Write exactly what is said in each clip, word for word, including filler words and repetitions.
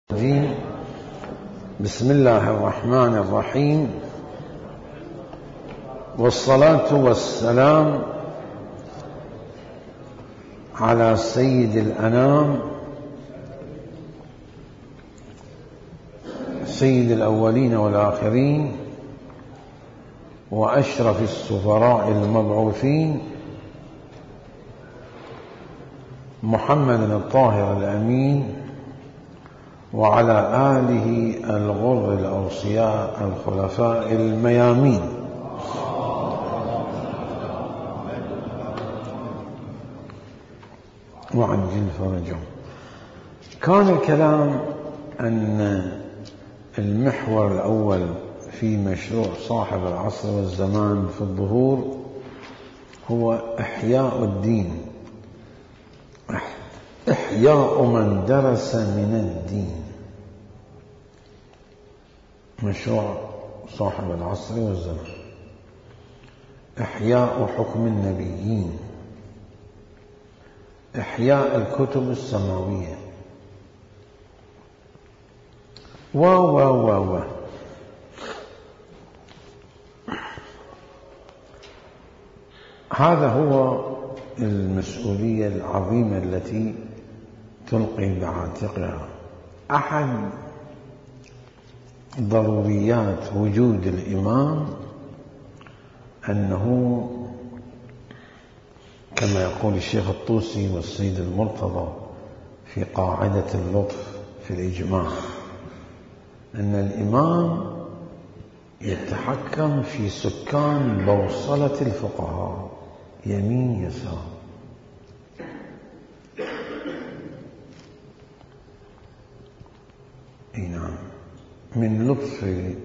بسم الله الرحمن الرحيم، والصلاة والسلام على سيد الأنام سيد الأولين والآخرين وأشرف السفراء المبعوثين محمد الطاهر الأمين وعلى آله الغر الأوصياء الخلفاء الميامين. وعجل فرجهم. كان الكلام أن المحور الأول في مشروع صاحب العصر والزمان في الظهور هو إحياء الدين، إحياء من درس من الدين. مشروع صاحب العصر والزمان إحياء حكم النبيين، إحياء الكتب السماوية، و و و و هذا هو المسؤولية العظيمة التي تلقي بعاتقها. أحد ضروريات وجود الإمام أنه كما يقول الشيخ الطوسي والسيد المرتضى في قاعدة اللطف في الإجماع، أن الإمام يتحكم في سكان بوصلة الفقهاء يمين يسار. اي نعم، من لطف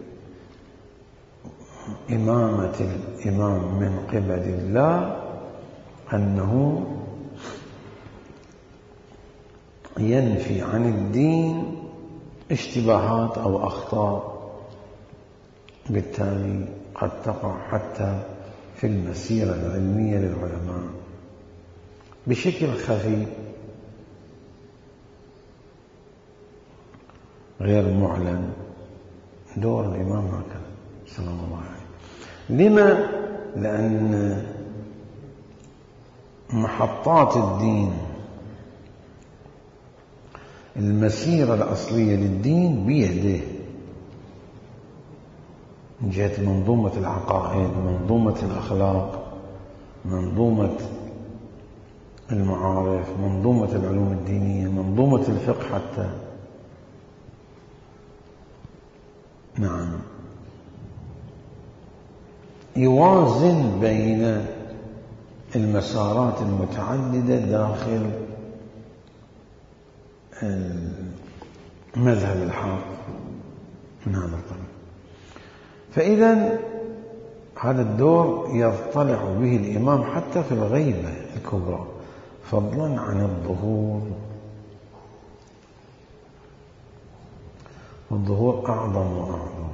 إمامة الإمام من قبل الله أنه ينفي عن الدين اشتباهات أو أخطاء بالتالي قد تقع حتى في المسيرة العلمية للعلماء بشكل خفي غير معلن. دور الإمام هكذا سلام الله عليه. لما؟ لأن محطات الدين، المسيرة الأصلية للدين بيده، من جهة منظومة العقائد، منظومة الأخلاق، منظومة المعارف، منظومة العلوم الدينية، منظومة الفقه حتى. نعم، يوازن بين المسارات المتعددة داخل المذهب الحاق من هذا الطريق. فإذا هذا الدور يطلع به الإمام حتى في الغيبة الكبرى، فضلا عن الظهور. والظهور أعظم وأعظم.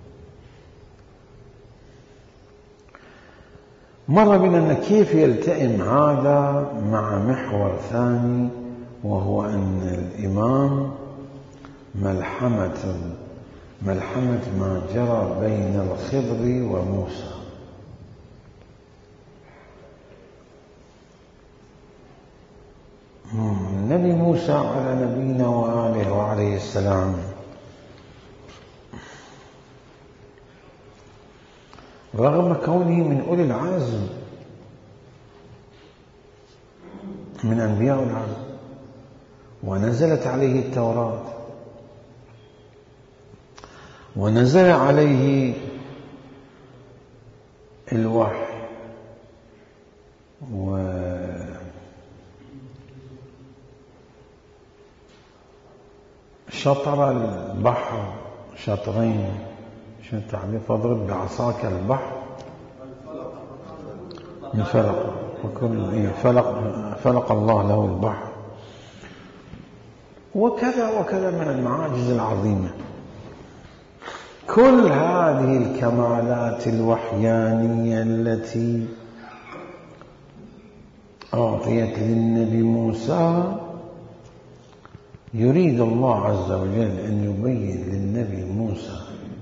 مر بنا أن كيف يلتئم هذا مع محور ثاني، وهو أن الإمام ملحمة ملحمة ما جرى بين الخضر وموسى. النبي موسى على نبينا وآله وعليه السلام رغم كونه من أولي العزم من أنبياء العزم ونزلت عليه التوراة ونزل عليه الوحي وشطر البحر شطرين. شنو التعبير؟ فاضرب بعصاك البحر من فلق، وكل فلق فلق الله له البحر، وكذا وكذا من المعاجز العظيمة. كل هذه الكمالات الوحيانية التي أعطيت للنبي موسى يريد الله عز وجل أن يبين للنبي موسى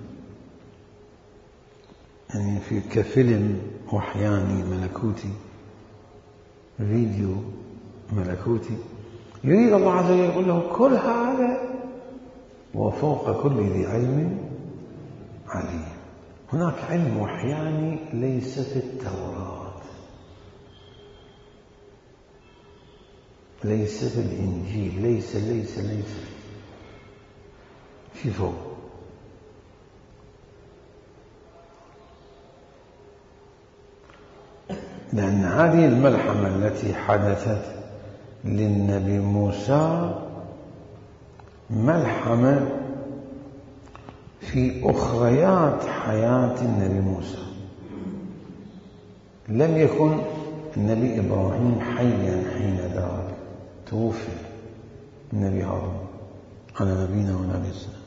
يعني في كفيلم وحياني ملكوتي، فيديو ملكوتي، يريد الله عز وجل يقول له كل هذا وفوق كل ذي علم عليم. هناك علم وحياني ليس في التوراة، ليس في الإنجيل، ليس ليس ليس في فوق. لأن هذه الملحمة التي حدثت للنبي موسى ملحمة في أخريات حياة النبي موسى. لم يكن النبي إبراهيم حيا حين ذاك، توفي النبي هارون على نبينا ونبي السلام.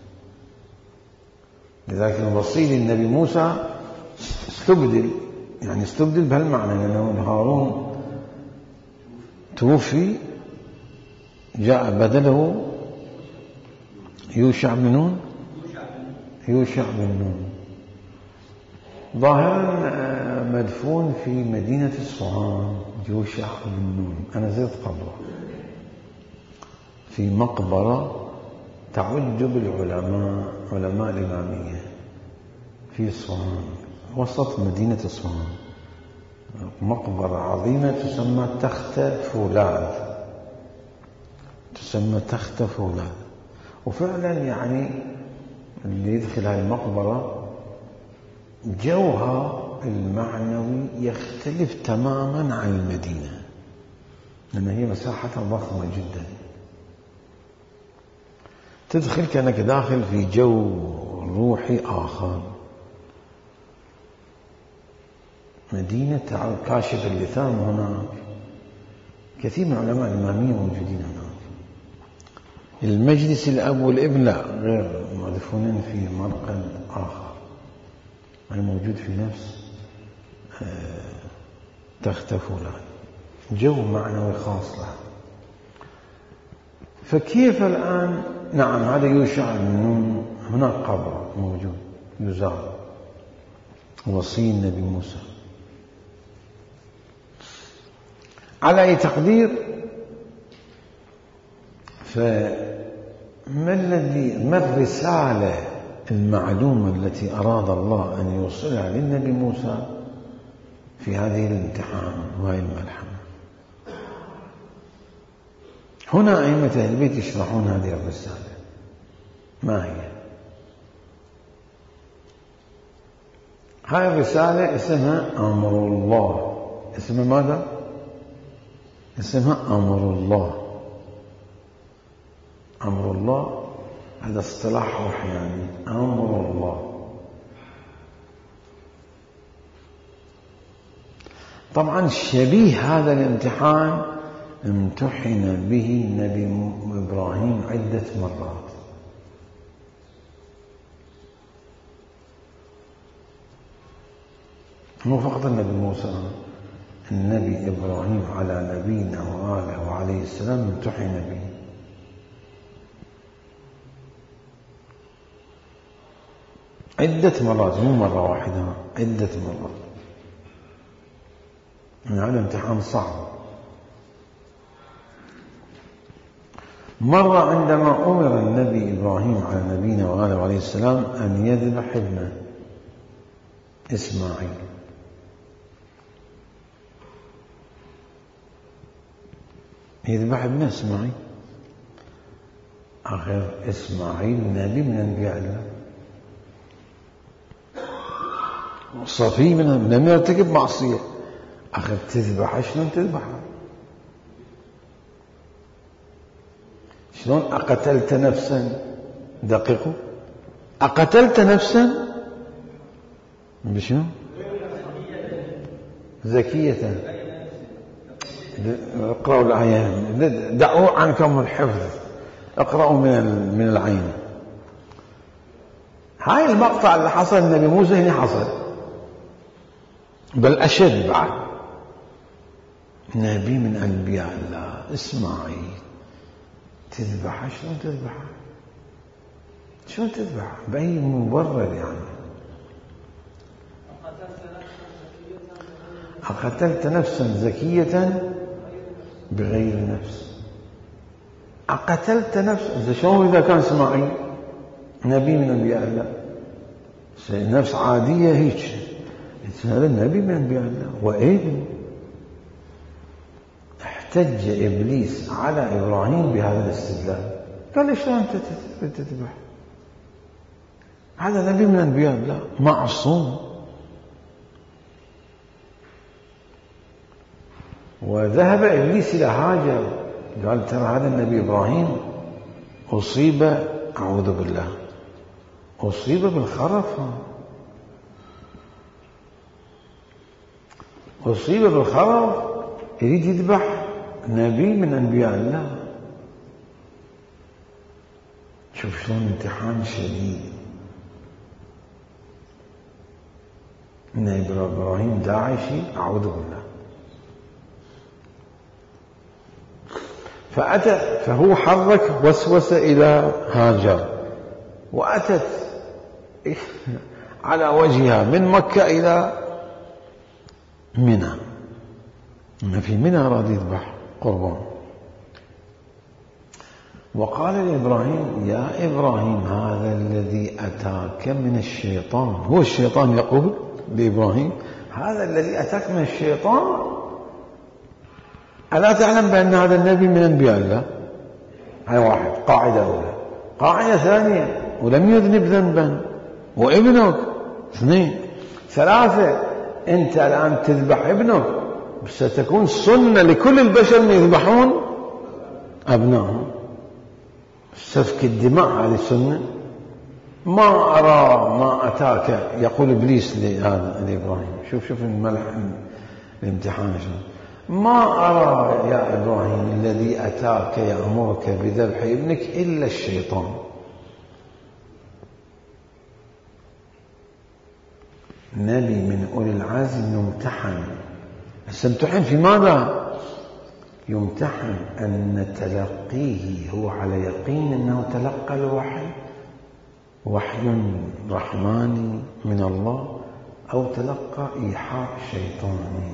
لذلك الوصي للنبي موسى استبدل، يعني استبدل بهالمعنى، لأنه هارون توفي، جاء بدله يوشع بن نون يوشع بن نون ظاهرا مدفون في مدينة الصوان. يوشع بن نون أنا زرت قبره في مقبرة تعج بالعلماء، علماء الإمامية في صوان وسط مدينة الصوان، مقبرة عظيمة تسمى تخت فولاذ، تسمى تخت فولاذ. وفعلا يعني اللي يدخل هاي المقبرة جوها المعنوي يختلف تماما عن المدينة، لأن هي مساحتها ضخمة جدا، تدخل كأنك داخل في جو روحي آخر. مدينة كاشف اللثام هناك، كثير من علماء الإمامية موجودين هناك. المجلس الأب والابن لا، غير مدفونين في مرقد آخر، الموجود في نفس تخت فولاذ، جو معنوي خاص له. فكيف الآن؟ نعم هذا يوشع بن نون، هناك قبر موجود يزار، وصي النبي موسى. على أي تقدير، فما الذي ما الرسالة المعلومة التي أراد الله أن يوصلها للنبي موسى في هذه الامتحان وهذه الملحمة؟ هنا أئمة أهل البيت يشرحون هذه الرسالة. ما هي؟ هذه الرسالة اسمها أمر الله. اسمها ماذا؟ اسمها أمر الله. أمر الله هذا اصطلاح وحياني، أمر الله. طبعا شبيه هذا الامتحان امتحن به النبي إبراهيم عدة مرات. مو فقط النبي موسى، النبي إبراهيم على نبينا وآله وعليه السلام امتحن به. عدة مرات، مو مرة واحدة، عدة مرات. هذا امتحان صعب. مرة عندما أمر النبي إبراهيم على نبينا وآله وعليه السلام أن يذبح ابنه إسماعيل، يذبح ابنه إسماعيل. آخر إسماعيل نبي من أنبياء الله، صفي من لم يرتكب معصية. آخر تذبح، شلون تذبحه؟ شلون؟ أقتلت نفسا؟ دقيقوا، أقتلت نفسا بشنو؟ زكية. اقرأوا الآية، دعوا عنكم الحفظ، اقرأوا من من العين. هاي المقطع اللي حصل النبي موسى هنا حصل، بل أشد بعد. نبي من أنبياء الله إسماعيل تذبح شلون تذبح شلون تذبح بأي مبرر يعني؟ أقتلت نفسا زكية بغير نفس. أقتلت نفسا شلون إذا كان إسماعيل نبي من أنبياء الله نفس عادية هيك هذا النبي من أنبياء الله وابن. احتج إبليس على إبراهيم بهذا الاستدلال قال ليش أنت تذبح هذا نبي من أنبياء الله معصوم. وذهب إبليس إلى هاجر قال ترى هذا النبي إبراهيم أصيب أعوذ بالله أصيب بالخرف أصيب بالخرف يريد يذبح نبي من أنبياء الله. شوف شلون امتحان شديد. إن إبراهيم داعشي أعوذ بالله. فأتى فهو حرك وسوس إلى هاجر وأتت على وجهها من مكة إلى منى. إن في منى أراد يذبح قربان وقال لإبراهيم يا إبراهيم هذا الذي أتاك من الشيطان. هو الشيطان يقول لإبراهيم هذا الذي أتاك من الشيطان ألا تعلم بأن هذا النبي من أنبياء الله؟ هاي واحد قاعدة أولى. قاعدة ثانية ولم يذنب ذنبا وابنك. اثنين. ثلاثة أنت الآن تذبح ابنك ستكون سنة لكل البشر أن يذبحون أبنائهم. سفك الدماء هذه سنة. ما أرى ما أتاك يقول إبليس لهذا لإبراهيم. شوف شوف الملح الامتحان شلون. ما أرى يا إبراهيم الذي أتاك يأمرك بذبح ابنك إلا الشيطان. نبي من أولي العزم يمتحن. سيمتحن في ماذا؟ يمتحن أن تلقيه هو على يقين أنه تلقى الوحي وحي رحماني من الله أو تلقى إيحاء شيطاني.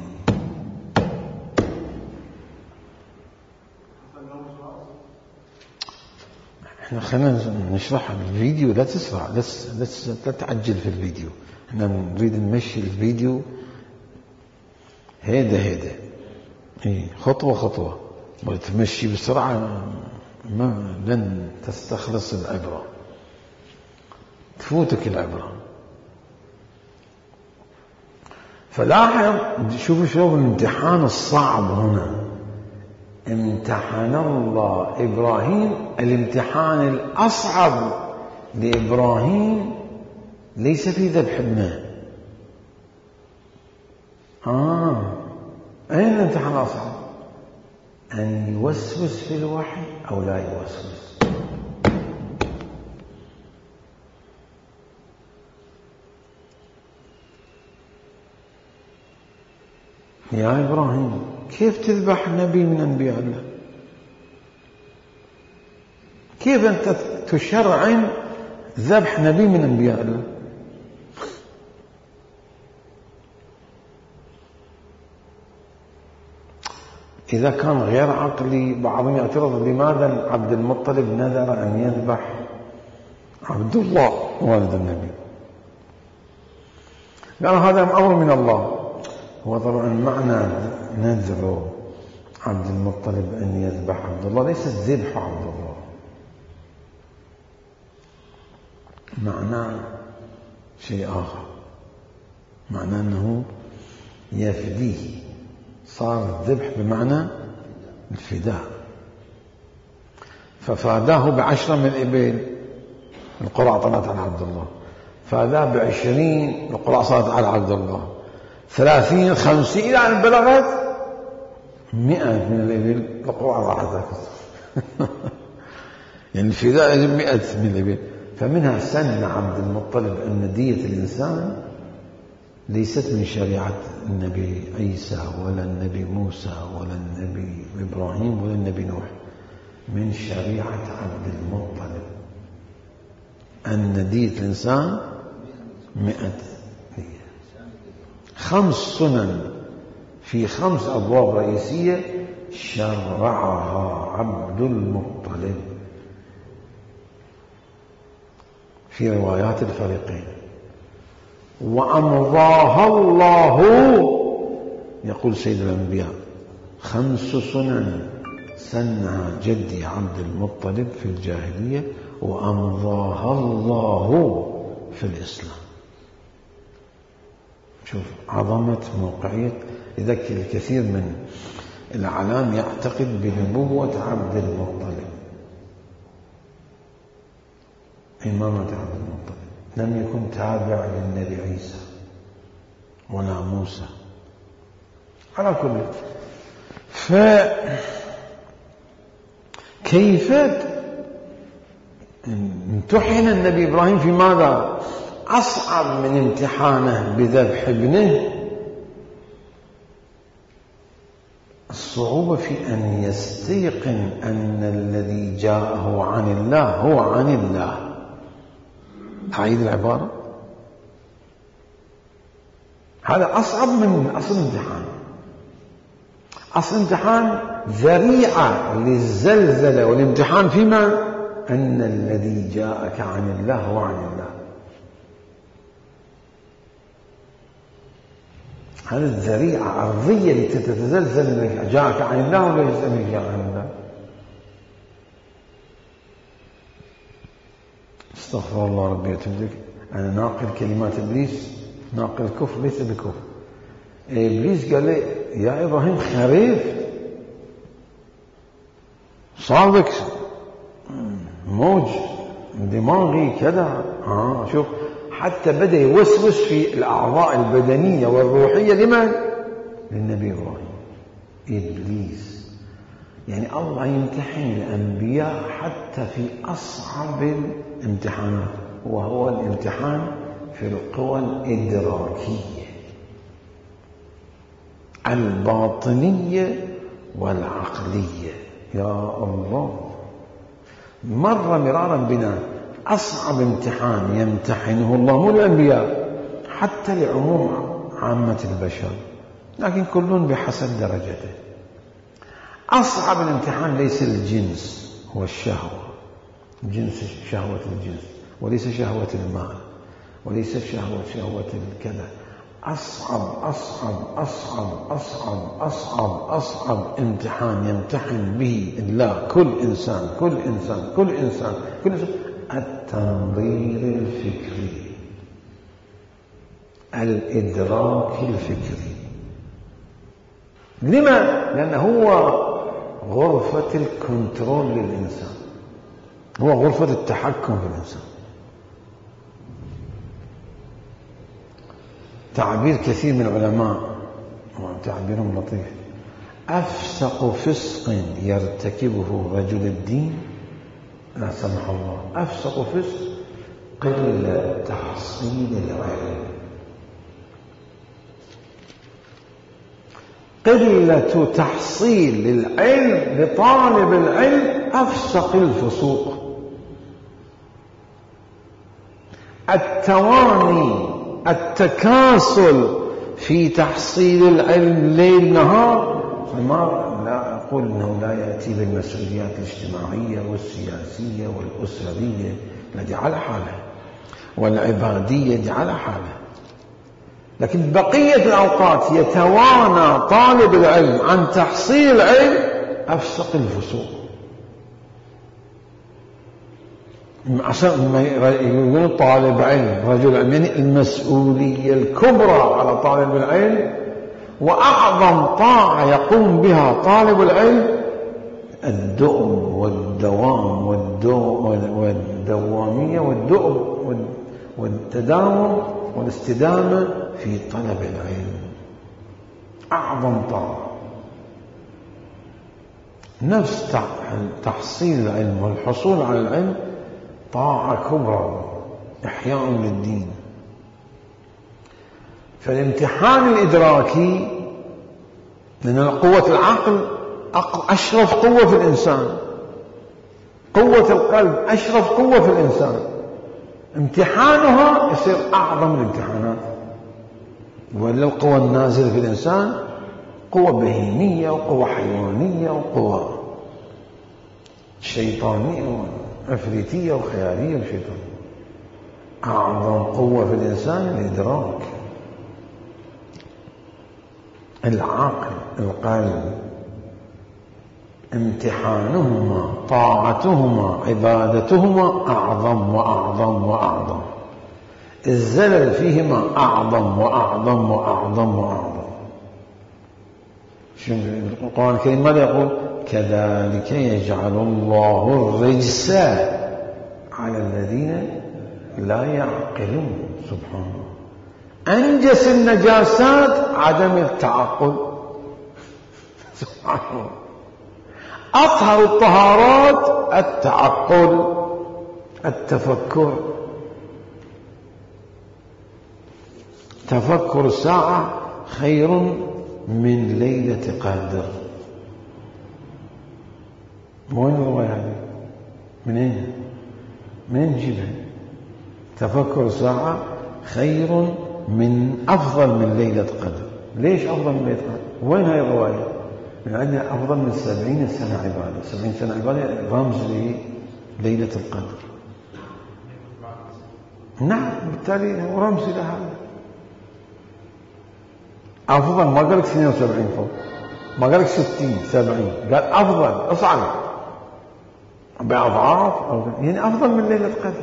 احنا خلينا نشرح الفيديو لا تسرع لا لا تعجل في الفيديو. احنا نريد نمشي الفيديو هيدا هيدا ايه خطوة خطوة. وتمشي بسرعة ما لن تستخلص العبرة تفوتك العبرة. فلاحظ شوفوا شوفوا الامتحان الصعب هنا. امتحن الله إبراهيم الامتحان الأصعب لإبراهيم ليس في ذبح ابنه. آه أين الامتحان الأصعب؟ أن يوسوس في الوحي أو لا يوسوس. يا إبراهيم كيف تذبح نبي من أنبياء الله؟ كيف أنت تشرعن ذبح نبي من أنبياء الله؟ إذا كان غير عقلي بعضهم يعترض لماذا عبد المطلب نذر أن يذبح عبد الله والد النبي. قال هذا أمر من الله. هو طبعا معنى نذر عبد المطلب أن يذبح عبد الله ليس ذبح عبد الله. معناه شيء آخر. معناه أنه يفديه. صار الذبح بمعنى الفداء. ففاداه بعشرة من الإبل القرعة طلعت على عبد الله. فاداه بعشرين القرعة صارت على عبد الله. ثلاثين خمسين إلى أن بلغت مئة من الإبل القرعة راحت. يعني الفداء يجب مئة من الإبل. فمنها سن عبد المطلب أن دية الإنسان ليست من شريعة النبي عيسى ولا النبي موسى ولا النبي إبراهيم ولا النبي نوح. من شريعة عبد المطلب أن دية الإنسان مئة دية. خمس سنن في خمس أبواب رئيسية شرعها عبد المطلب في روايات الفريقين، وأمضاها الله، يقول سيد الأنبياء: خمس سنن سنها جدي عبد المطلب في الجاهلية وأمضاها الله في الإسلام. شوف عظمة موقعية. لذلك الكثير من العلام يعتقد بنبوة عبد المطلب، إمامة عبد المطلب. لم يكن تابع للنبي عيسى ولا موسى على كل. فكيف امتحن النبي إبراهيم في ماذا؟ أصعب من امتحانه بذبح ابنه الصعوبة في أن يستيقن أن الذي جاءه عن الله هو عن الله. أعيد العبارة، هذا أصعب من أصل امتحان. أصل امتحان ذريعة للزلزلة والامتحان فيما أن الذي جاءك عن الله هو عن الله. هذه الذريعة أرضية لتتزلزل أنك جاءك عن الله وليس أنك جاء عن الله. استغفر الله ربي وتوب. أنا ناقل كلمات إبليس، ناقل كفر ليس بكفر. إبليس قال لي: يا إبراهيم خريف، صابك موج دماغي كذا. آه شوف، حتى بدأ يوسوس في الأعضاء البدنية والروحية. لمن؟ للنبي إبراهيم. إبليس. يعني الله يمتحن الأنبياء حتى في أصعب الامتحانات، وهو الامتحان في القوى الإدراكية الباطنية والعقلية. يا الله، مر مرارا بنا أصعب امتحان يمتحنه الله مو الأنبياء، حتى لعموم عامة البشر، لكن كلهم بحسب درجته. أصعب الامتحان ليس الجنس، هو الشهوة، جنس شهوة الجنس، وليس شهوة المال، وليس شهوة شهوة الكذا. أصعب أصعب أصعب أصعب أصعب أصعب امتحان يمتحن به الله كل إنسان كل إنسان كل إنسان كل إنسان التنظير الفكري، الإدراك الفكري. لما؟ لأنه هو غرفة الكنترول للإنسان، هو غرفة التحكم في الإنسان. تعبير كثير من العلماء تعبيرهم لطيف: أفسق فسق يرتكبه رجل الدين لا سمح الله، أفسق فسق قلة تحصيل العلم، قلة تحصيل العلم لطالب العلم أفسق الفسوق. التواني، التكاسل في تحصيل العلم ليل نهار. ما لا أقول أنه لا يأتي بالمسؤوليات الاجتماعية والسياسية والأسرية، التي على حالها، والعبادية دي على حالها، لكن بقية الأوقات يتوانى طالب العلم عن تحصيل العلم أفسق الفسوق. عشان ما يقول طالب علم رجل علم، يعني المسؤولية الكبرى على طالب العلم وأعظم طاعة يقوم بها طالب العلم الدؤم والدوام والدوامية والدؤم والتداوم والاستدامة في طلب العلم. أعظم طاعة. نفس تحصيل العلم والحصول على العلم طاعة كبرى، إحياء للدين. فالامتحان الإدراكي، لأن قوة العقل أشرف قوة في الإنسان، قوة القلب أشرف قوة في الإنسان، امتحانها يصير أعظم الامتحانات. ولا القوى النازلة في الإنسان قوة بهيمية وقوة حيوانية وقوة شيطانية وعفريتية وخيالية وشيطانية. أعظم قوة في الإنسان الإدراك، العقل، القلب. امتحانهما طاعتهما عبادتهما أعظم وأعظم وأعظم، الزلل فيهما أعظم وأعظم وأعظم وأعظم. شوف القرآن الكريم ماذا يقول؟ كذلك يجعل الله الرجس على الذين لا يعقلون. سبحان الله، أنجس النجاسات عدم التعقل. سبحان الله، أطهر الطهارات التعقل، التفكر. تفكر الساعة خير من ليلة قدر. وين الرواية هذه؟ منين؟ منين نجيبها؟ تفكر الساعة خير من أفضل من ليلة قدر. ليش أفضل من ليلة قدر؟ وين هاي الرواية؟ من عندنا أفضل من سبعين سنة عبادة. سبعين سنة عبادة رمز لليلة القدر. نعم، بالتالي هو رمز لهذا. أفضل، ما قال لك اثنين وسبعين فوق، ما قال لك ستين سبعين، قال أفضل، أصعد بأضعاف، يعني أفضل من ليلة القدر.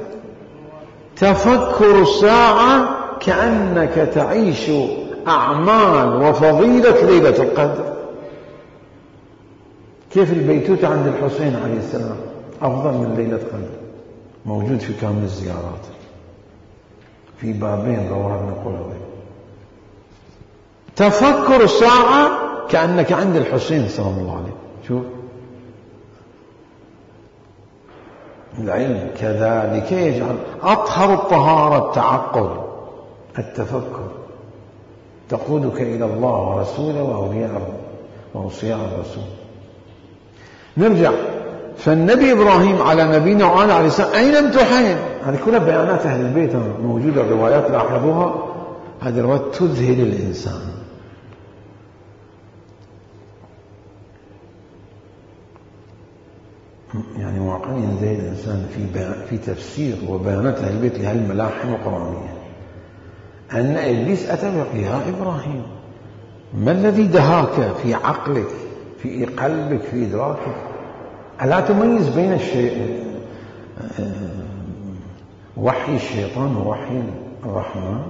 تفكر الساعة كأنك تعيش أعمال وفضيلة ليلة القدر. كيف البيتوتة عند الحسين عليه السلام أفضل من ليلة قدر، موجود في كامل الزيارات في بابين رواه ابن قرظة. تفكر الساعة كأنك عند الحسين سلام الله عليه. شوف العلم كذلك يجعل أطهر الطهارة التعقل، التفكر، تقودك إلى الله ورسوله وأولياء وأوصياء الرسول. نرجع، فالنبي إبراهيم على نبينا وعلى عليه السلام أين امتحن؟ هذه كلها بيانات أهل البيت موجودة، الروايات لاحظوها، هذه الروايات تذهل الإنسان. يعني واقعا ينذهل الإنسان في في تفسير وبيانات أهل البيت لهالملاحم القرآنية. أن إبليس أتى يقول يا إبراهيم ما الذي دهاك في عقلك في قلبك في إدراكك؟ ألا تميز بين الشيء وحي الشيطان ووحي الرحمن؟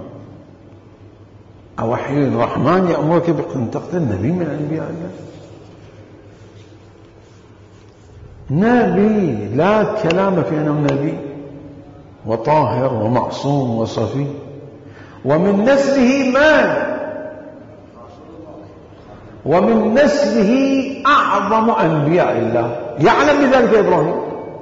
أوحي الرحمن يأمرك بأن تقتل نبي من أنبياء الله؟ نبي لا كلام في أنه نبي وطاهر ومعصوم وصفي، ومن نسله من؟ ومن نسله أعظم أنبياء الله، يعلم بذلك إبراهيم.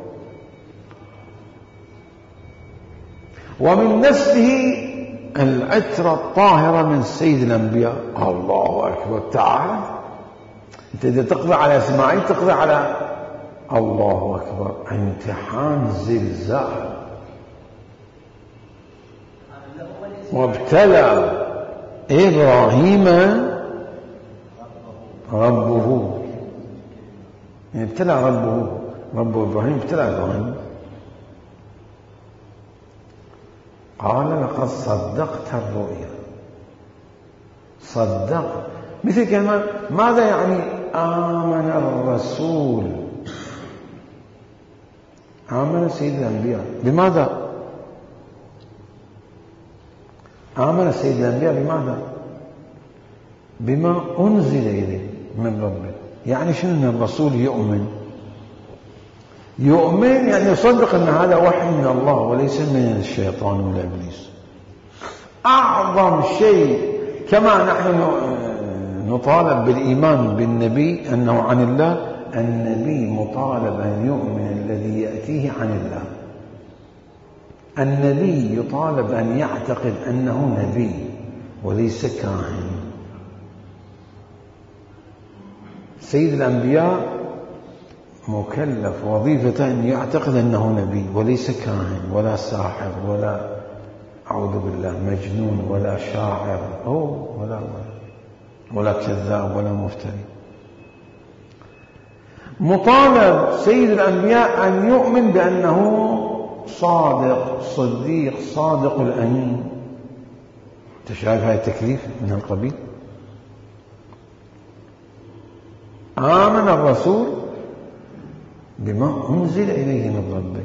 ومن نسله العترة الطاهرة من سيد الأنبياء. الله أكبر، تعال أنت إذا تقضي على إسماعيل تقضي على الله أكبر. امتحان زلزال. وابتلى إبراهيم ربه، يعني ابتلى ربه، رب إبراهيم ابتلى إبراهيم. قال لقد صدقت الرؤيا. صدق مثل كلمة ماذا يعني؟ آمن الرسول، آمن سيد الأنبياء. بماذا آمن سيد الأنبياء؟ بماذا؟ بما أنزل إليه من ربه. يعني شنو أن الرسول يؤمن؟ يؤمن يعني يصدق أن هذا وحي من الله وليس من الشيطان ولا إبليس. أعظم شيء كما نحن نطالب بالإيمان بالنبي أنه عن الله، النبي مطالب أن يؤمن الذي يأتيه عن الله. النبي يطالب أن يعتقد أنه نبي وليس كاهن. سيد الأنبياء مكلف وظيفة أن يعتقد أنه نبي وليس كاهن ولا ساحر ولا أعوذ بالله مجنون ولا شاعر أو ولا ولا كذاب ولا مفتري. مطالب سيد الأنبياء أن يؤمن بأنه صادق صديق صادق الأمين. أنت شايف هاي التكليف من القبيل؟ آمن الرسول بما أنزل إليه من ربه.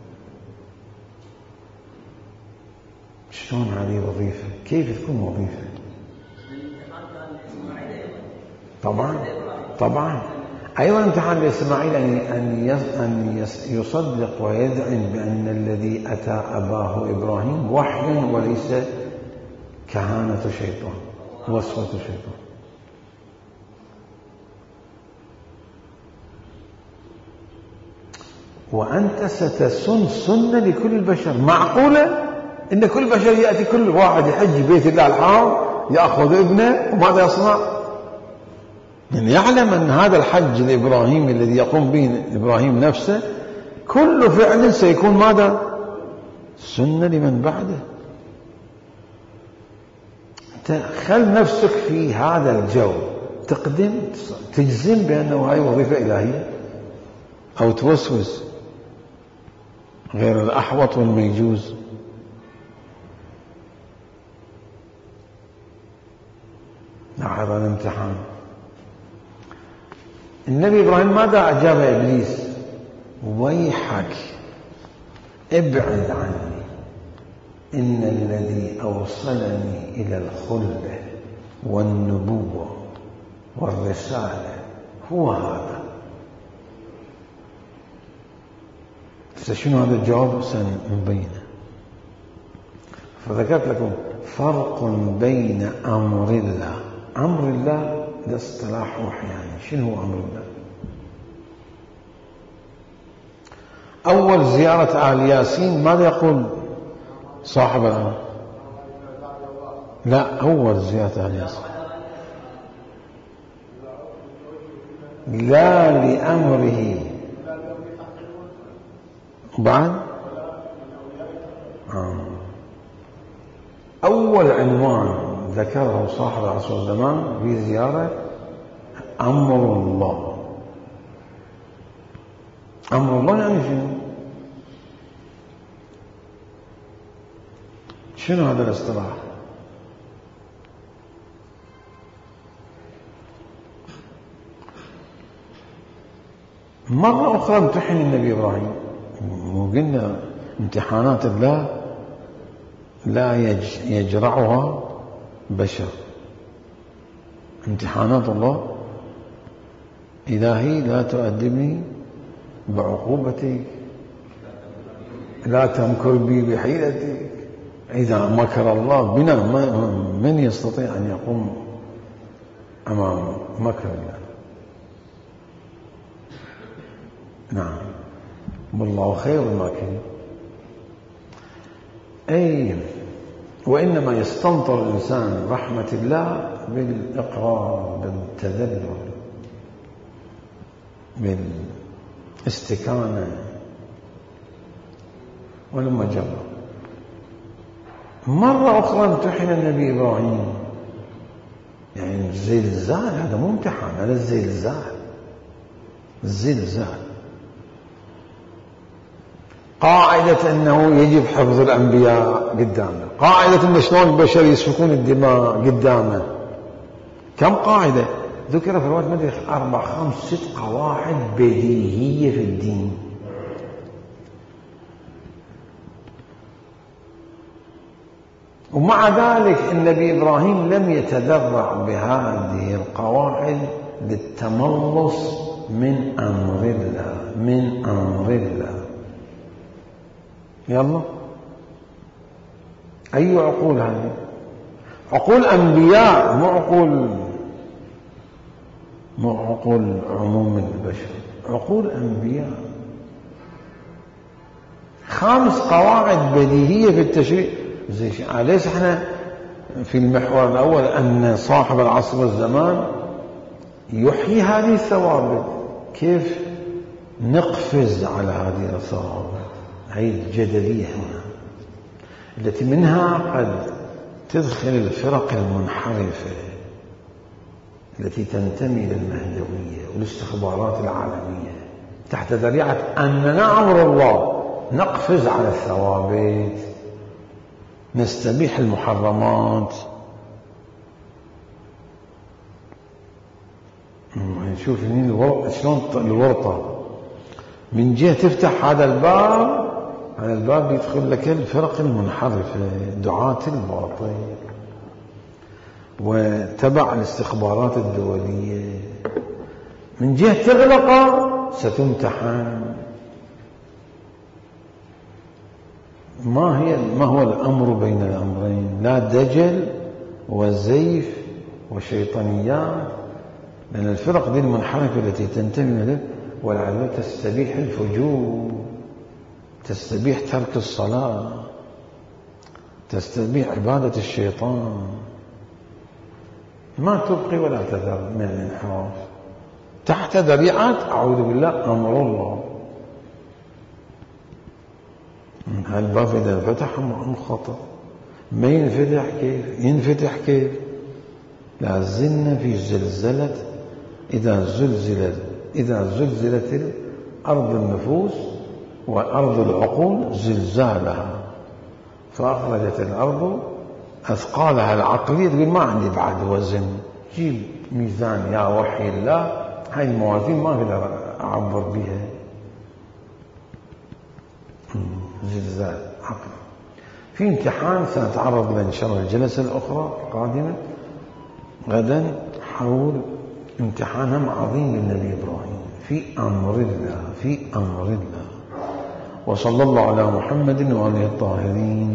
شلون هذه وظيفة؟ كيف تكون وظيفة؟ طبعا طبعا أيضا امتحان لإسماعيل أن يصدق ويذعن بأن الذي أتى أباه إبراهيم وحي وليس كهانة شيطان وسوسة شيطان. وأنت ستسن سنة لكل البشر. معقولة إن كل بشر يأتي كل واحد يحج بيت الله الحرام يأخذ ابنه وماذا يصنع؟ يعني يعلم أن هذا الحج الإبراهيمي الذي يقوم به إبراهيم نفسه كل فعل سيكون ماذا؟ سنة لمن بعده. تخل نفسك في هذا الجو تقدم تجزم بأنه هاي وظيفة إلهية أو توسوس غير الأحوط والميجوز. لاحظ الامتحان. النبي إبراهيم ماذا أجاب إبليس؟ ويحك ابعد عني إن الذي أوصلني إلى الخلة والنبوة والرسالة هو هذا. شنو هذا الجواب؟ سنبينه. فذكرت لكم فرق بين أمر الله. أمر الله ده اصطلاح وحياني. شنو هو أمر الله؟ أول زيارة آل ياسين ماذا يقول صاحب الأمر؟ لا، أول زيارة آل ياسين لا لأمره بعد آه. أول عنوان ذكره صاحب العصر الزمان في زيارة أمر الله. أمر الله يعني شنو؟ شنو هذا الاصطلاح؟ مرة أخرى امتحن النبي إبراهيم، وقلنا امتحانات الله لا يجرعها بشر. امتحانات الله إلهي لا تؤدبني بعقوبتك، لا تمكر بي بحيلتك. إذا مكر الله بنا من يستطيع أن يقوم أمام مكر الله؟ نعم، والله خير الماكرين. أي وإنما يستنطر الإنسان رحمة الله بالإقرار بالتذلل بالاستكانة. ولما جرب مرة أخرى امتحن النبي إبراهيم، يعني الزلزال هذا مو امتحان، هذا الزلزال الزلزال قاعدة أنه يجب حفظ الأنبياء قدامه، قاعدة أن شلون البشر يسفكون الدماء قدامه. كم قاعدة ذكر في الوقت مدري أربع خمس ست قواعد بديهية في الدين. ومع ذلك النبي إبراهيم لم يتذرع بهذه القواعد للتملص من أمر الله من أمر الله. يلا، أي عقول هذه؟ عقول أنبياء، مو عقول مو عقول عموم البشر، عقول أنبياء. خمس قواعد بديهية في التشريع. زي ليش احنا في المحور الأول أن صاحب العصر والزمان يحيي هذه الثوابت. كيف؟ نقفز على هذه الثوابت. هي الجدلية هنا التي منها قد تدخل الفرق المنحرفة التي تنتمي للمهدوية والاستخبارات العالمية تحت ذريعة أننا أمر الله نقفز على الثوابت، نستبيح المحرمات. نشوف شلون الورطة من جهة تفتح هذا الباب، هذا الباب يدخل لك الفرق المنحرفة دعاة الباطل وتبع الاستخبارات الدولية. من جهة تغلق ستمتحن. ما هي ما هو الأمر بين الأمرين؟ لا دجل وزيف وشيطانيات، لأن الفرق دي المنحرفة التي تنتمي له ولعلها تستبيح الفجور، تستبيح ترك الصلاة، تستبيح عبادة الشيطان، ما تبقي ولا تذر من الانحراف تحت ذريعة أعوذ بالله أمر الله. هالباب إذا انفتح أم خطر، ما ينفتح كيف؟ ينفتح كيف؟ لا زلنا في زلزلة إذا زلزلت إذا زلزلت أرض النفوس وأرض العقول زلزالها، فأخرجت الأرض أثقالها العقلية. تقول ما عندي بعد وزن، جيب ميزان يا وحي الله، هاي الموازين ما أقدر أعبر بها. زلزال عقل. في امتحان سنتعرض له إن شاء الله الجلسة الأخرى القادمة غدا حول امتحان عظيم للنبي إبراهيم في أمر الله في أمر الله. وصلى الله على محمد وآله الطاهرين.